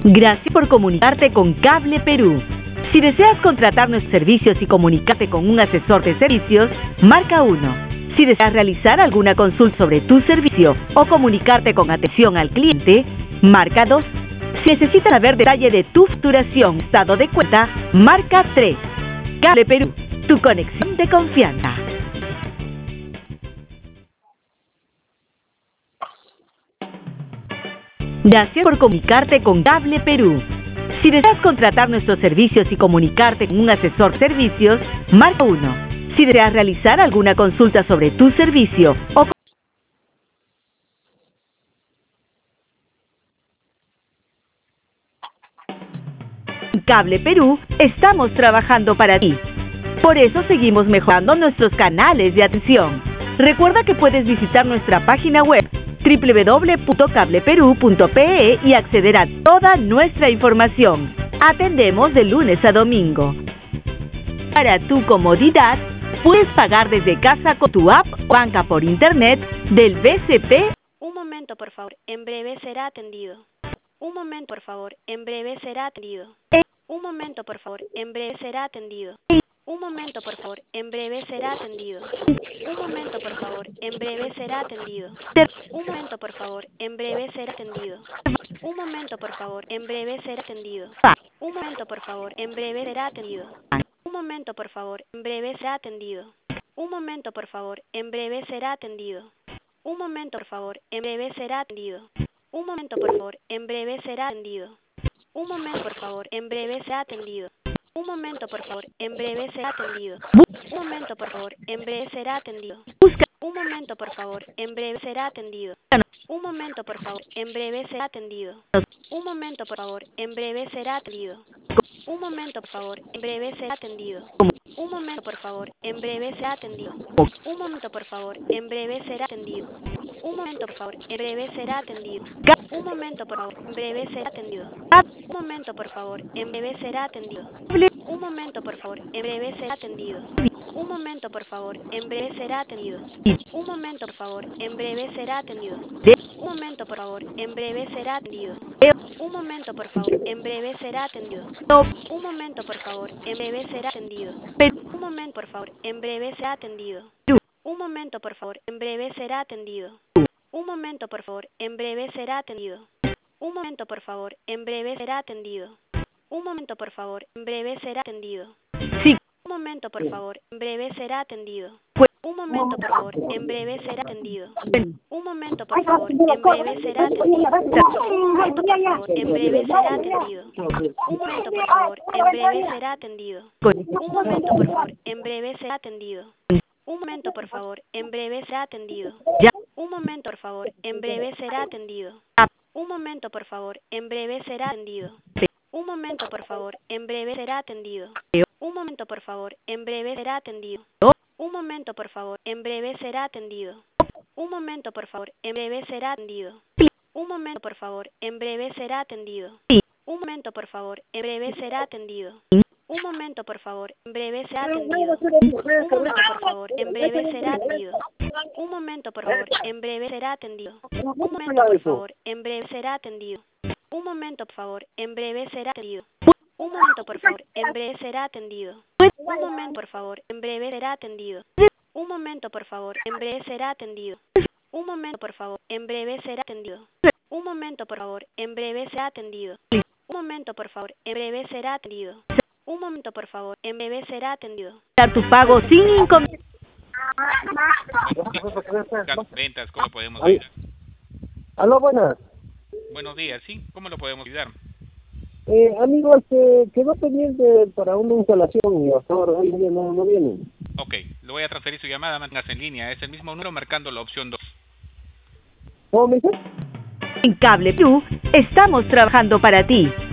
Gracias por comunicarte con Cable Perú. Si deseas contratar nuestros servicios y comunicarte con un asesor de servicios, marca 1. Si deseas realizar alguna consulta sobre tu servicio o comunicarte con atención al cliente, marca 2. Si necesitas saber detalle de tu facturación, estado de cuenta, marca 3. Cable Perú, tu conexión de confianza. Gracias por comunicarte con Cable Perú. Si deseas contratar nuestros servicios y comunicarte con un asesor de servicios, marca 1. Si deseas realizar alguna consulta sobre tu servicio o Cable Perú, estamos trabajando para ti. Por eso seguimos mejorando nuestros canales de atención. Recuerda que puedes visitar nuestra página web www.cableperu.pe y acceder a toda nuestra información. Atendemos de lunes a domingo. Para tu comodidad, puedes pagar desde casa con tu app o banca por internet del BCP. Un momento, por favor. En breve será atendido. Un momento, por favor. En breve será atendido. Un momento, por favor. En breve será atendido. Un momento, por favor. En breve será atendido. Un momento, por favor. En breve será atendido. Un momento, por favor. En breve será atendido. Un momento, por favor. En breve será atendido. Un momento, por favor. En breve será atendido. Un momento, por favor. En breve será atendido. Un momento, por favor. En breve será atendido. Un momento, por favor. En breve será atendido. Un momento, por favor. En breve será atendido. Un momento, por favor. En breve será atendido. Un momento, por favor. En breve será atendido. Un momento, por favor. En breve será atendido. Un momento, por favor. En breve será atendido. Un momento, por favor. En breve será atendido. Un momento, por favor. En breve será atendido. Un momento, por favor. En breve será atendido. Un momento, por favor. En breve será atendido. Un momento, por favor. En breve será atendido. Un momento, por favor. En breve será atendido. Un momento, por favor. En breve será atendido. Un momento, por favor. En breve será atendido. Un momento, por favor. En breve será atendido. Un momento, por favor. En breve será atendido. Un momento, por favor. En breve será atendido. Un momento, por favor. En breve será atendido. Un momento, por favor. En breve será atendido. Un momento, por favor. En breve será atendido. Un momento, por favor. En breve será atendido. Un momento, por favor. En breve será atendido. Un momento, por favor. En breve será atendido. Un momento, por favor. En breve será atendido. Un momento, por favor. En breve será atendido. Sí. Un momento, por favor. En breve será atendido. Un momento, por favor. En breve será atendido. Un momento, por favor. En breve será atendido. Un momento, por favor. En breve será atendido. Un momento, por favor. En breve será atendido. Un momento, por favor. En breve será atendido. Un momento, por favor. En breve será atendido. Un momento, por favor. En breve será atendido. Un momento, por favor. En breve será atendido. Un momento, por favor. En breve será atendido. Un momento, por favor. En breve será atendido. Un momento, por favor. En breve será atendido. Un momento, por favor. En breve será atendido. Un momento, por favor. En breve será atendido. Un momento, por favor. En breve será atendido. Un momento, por favor. En breve será atendido. Un momento, por favor. En breve será atendido. Un momento, por favor. En breve será atendido. Un momento, por favor. En breve será atendido. Un momento, por favor. En breve será atendido. Un momento, por favor. En breve será atendido. Un momento, por favor. En breve será atendido. Un momento, por favor. En breve será atendido. Un momento, por favor. En breve será atendido. Un momento, por favor. En breve será atendido. Un momento, por favor. En breve será atendido. Un momento, por favor. En breve será atendido. Tu pago sin inconveniente. Ventas, ¿cómo podemos ayudar? Aló, buenas. Buenos días, ¿sí? ¿Cómo lo podemos ayudar? Amigo, quedó pendiente para una instalación y hasta ahora hoy día no viene. Ok, le voy a transferir su llamada, manténgase en línea. Es el mismo número marcando la opción 2. ¿Cómo me dices? En Cable Perú, estamos trabajando para ti.